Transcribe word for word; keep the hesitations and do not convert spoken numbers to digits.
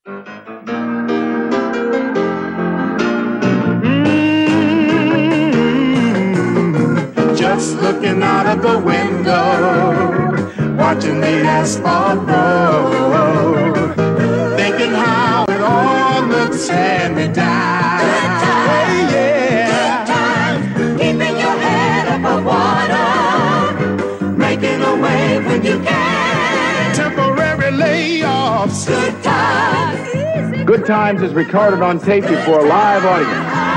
Mm-hmm. Just looking out of the window, watching the asphalt road, thinking how it all looks hand-me-down. Good times, yeah. Good times, keeping your head above water, making a wave when you can. Temporary layoffs. Good times. Good Times is recorded on tape before a live audience.